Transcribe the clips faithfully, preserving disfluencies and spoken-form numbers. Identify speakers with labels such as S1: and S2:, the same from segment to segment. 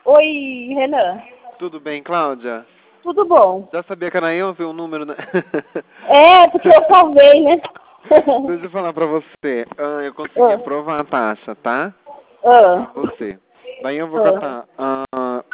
S1: Oi, Renan.
S2: Tudo bem, Cláudia?
S1: Tudo bom.
S2: Já sabia que era eu, ver o número, né?
S1: É, porque eu salvei, né?
S2: Deixa eu falar pra você. Ah, eu consegui
S1: Ah.
S2: aprovar a taxa, tá?
S1: Ah.
S2: Pra você. Daí eu vou
S1: Ah.
S2: catar ah,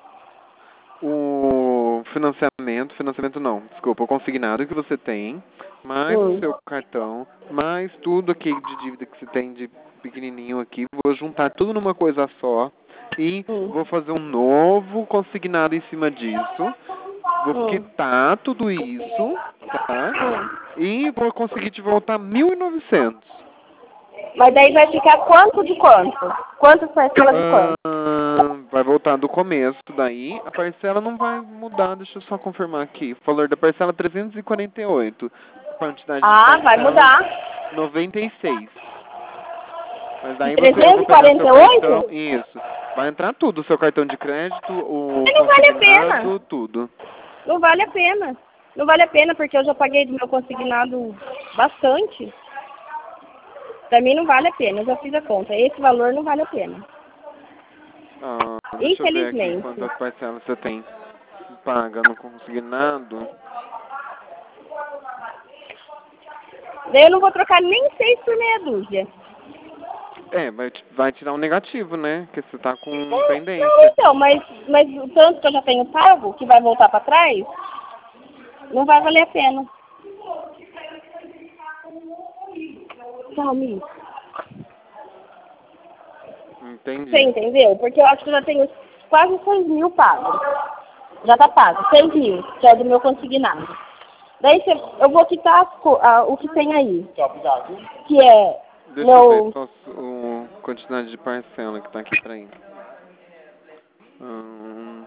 S2: o financiamento, financiamento não, desculpa, o consignado que você tem, mais o
S1: Hum.
S2: seu cartão, mais tudo aqui de dívida que você tem de pequenininho aqui. Vou juntar tudo numa coisa só e
S1: Hum.
S2: vou fazer um novo consignado em cima disso. Vou
S1: Hum.
S2: quitar tudo isso, tá? E vou conseguir te voltar mil e novecentos.
S1: Mas daí vai ficar quanto de quanto? Quantas parcelas de quanto?
S2: Ah, vai voltar do começo, daí a parcela não vai mudar, deixa eu só confirmar aqui. O valor da parcela é trezentos e quarenta e oito. Quantidade de
S1: Ah, vai
S2: parcelas
S1: mudar.
S2: noventa e seis. Mas daí você, eu vou
S1: trezentos e
S2: pegar
S1: quarenta
S2: seu
S1: e
S2: cartão,
S1: oito?
S2: isso. Vai entrar tudo, seu cartão de crédito, o
S1: Mas não vale a
S2: consignado,
S1: pena.
S2: tudo.
S1: Não vale a pena. Não vale a pena porque eu já paguei do meu consignado bastante. Pra mim não vale a pena, eu já fiz a conta. Esse valor não vale a pena.
S2: Ah, deixa eu ver aqui
S1: Infelizmente.
S2: quantas parcelas você tem paga no consignado.
S1: Daí eu não vou trocar nem seis por meia dúzia.
S2: É, vai, te- vai tirar um negativo, né? Porque você tá com
S1: Não,
S2: pendência.
S1: não, então, mas, mas o tanto que eu já tenho pago, que vai voltar pra trás, não vai valer a pena. Calma.
S2: Entendi.
S1: Você entendeu? Porque eu acho que eu já tenho quase seis mil pagos. Já tá pago, seis mil, que é do meu consignado. Daí cê, eu vou quitar as co- a- o que tem aí. Que é
S2: Deixa eu ver
S1: meu.
S2: só o quantidade de parcela que tá aqui pra ir. Hum,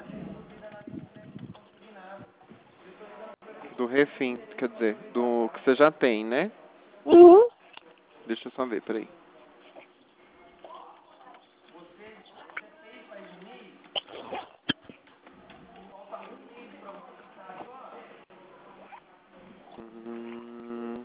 S2: do refim, quer dizer, do que você já tem, né?
S1: Uhum.
S2: Deixa eu só ver, peraí. Hum,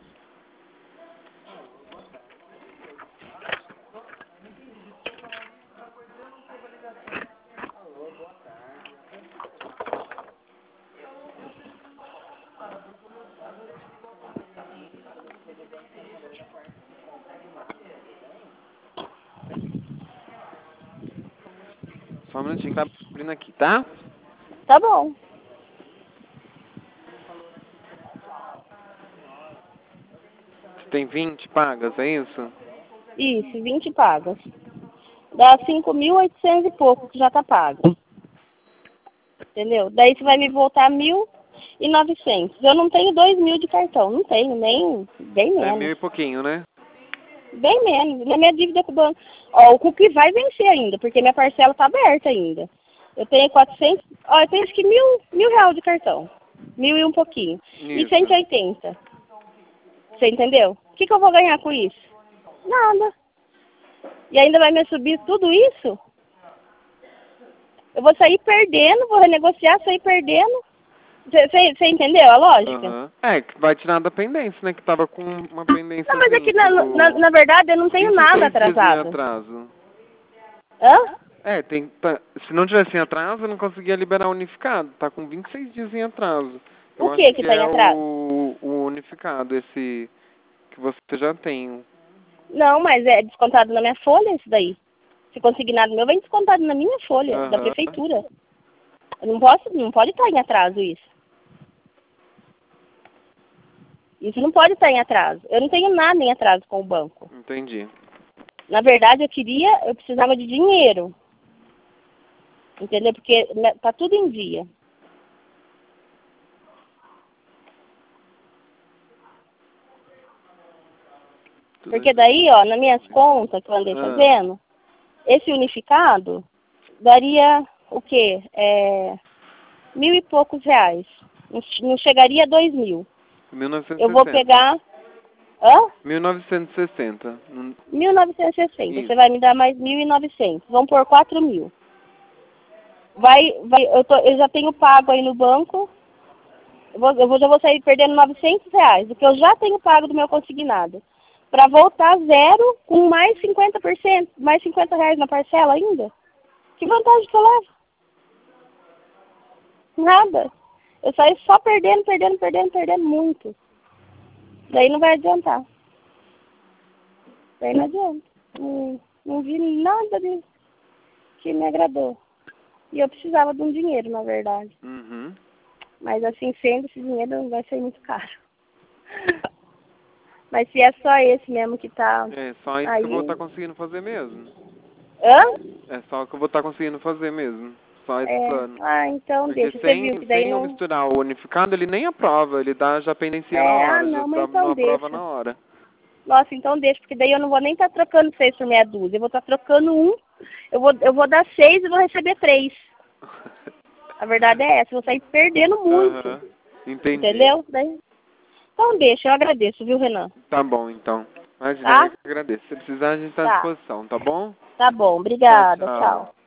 S2: só um minutinho que tá abrindo aqui, tá?
S1: Tá bom.
S2: Você tem vinte pagas, é isso?
S1: Isso, vinte pagas. Dá cinco mil e oitocentos e pouco que já tá pago. Entendeu? Daí você vai me voltar mil e novecentos. Eu não tenho dois mil de cartão. Não tenho, nem bem
S2: É
S1: menos.
S2: mil e pouquinho, né?
S1: Bem menos. Na minha dívida com o banco. Ó, o cookie vai vencer ainda, porque minha parcela tá aberta ainda. Eu tenho quatrocentos. Ó, eu tenho acho que mil, mil reais de cartão. Mil e um pouquinho. E
S2: Isso.
S1: cento e oitenta. Você entendeu? O que, que eu vou ganhar com isso? Nada. E ainda vai me subir tudo isso? Eu vou sair perdendo, vou renegociar, sair perdendo. Você entendeu a lógica?
S2: Aham. É, que vai tirar da pendência, né? Que tava com uma pendência.
S1: Não, mas é que na, na, na verdade eu não tenho nada
S2: vinte e seis dias em
S1: atrasado.
S2: atraso.
S1: Hã?
S2: É, tem, tá, se não tivesse em atraso, eu não conseguia liberar o unificado. Tá com vinte e seis dias em atraso. Eu
S1: O
S2: acho
S1: que que
S2: que
S1: tá em
S2: é
S1: atraso?
S2: o, o unificado, esse que você já tem.
S1: Não, mas é descontado na minha folha isso daí. Se consignado meu, vem descontado na minha folha, da
S2: Aham.
S1: prefeitura. Eu não posso, não pode estar em atraso isso. Isso não pode estar em atraso. Eu não tenho nada em atraso com o banco.
S2: Entendi.
S1: Na verdade, eu queria, eu precisava de dinheiro. Entendeu? Porque né, tá tudo em dia.
S2: Tudo
S1: Porque
S2: bem.
S1: daí, ó, nas minhas contas que eu andei
S2: Ah,
S1: fazendo, esse unificado daria o quê? É, mil e poucos reais. Não, não chegaria a dois mil. Eu vou
S2: mil novecentos e sessenta.
S1: pegar. Hã?
S2: mil novecentos e sessenta. Não-
S1: mil novecentos e sessenta.
S2: Isso.
S1: Você vai me dar mais mil e novecentos. Vamos por quatro mil. Vai, vai, eu, tô, eu já tenho pago aí no banco. Eu, vou, eu vou, já vou sair perdendo novecentos reais, do que eu já tenho pago do meu consignado. Para voltar zero com mais cinquenta por cento, mais cinquenta reais na parcela ainda. Que vantagem que eu levo? Nada. Eu saio só perdendo, perdendo, perdendo, perdendo muito. Daí não vai adiantar. Daí não adianta. Não, não vi nada de, que me agradou. E eu precisava de um dinheiro, na verdade.
S2: Uhum.
S1: Mas assim, sendo esse dinheiro, vai ser muito caro. Mas se é só esse mesmo que tá...
S2: É só isso
S1: aí...
S2: que eu vou estar conseguindo fazer mesmo.
S1: Hã?
S2: É só o que eu vou estar conseguindo fazer mesmo. Só esse
S1: É.
S2: plano.
S1: Ah, então
S2: Porque
S1: deixa. Você
S2: sem,
S1: viu que daí
S2: sem eu
S1: não...
S2: misturar o unificado, ele nem aprova. Ele dá já pendencia
S1: É,
S2: na
S1: ah,
S2: hora. Já
S1: não, mas
S2: dá,
S1: então
S2: não aprova
S1: deixa.
S2: na hora.
S1: Nossa, então deixa, porque daí eu não vou nem estar tá trocando seis por meia dúzia. Eu vou estar tá trocando um, eu vou, eu vou dar seis e vou receber três. A verdade é essa, eu vou sair perdendo muito.
S2: Aham. Entendi.
S1: Entendeu? Daí... Então deixa, eu agradeço, viu, Renan?
S2: Tá bom, então. Imagina,
S1: Tá?
S2: eu que agradeço. Se precisar, a gente tá à
S1: Tá.
S2: disposição, tá bom?
S1: Tá bom,
S2: Tchau,
S1: obrigada,
S2: tchau.
S1: tchau.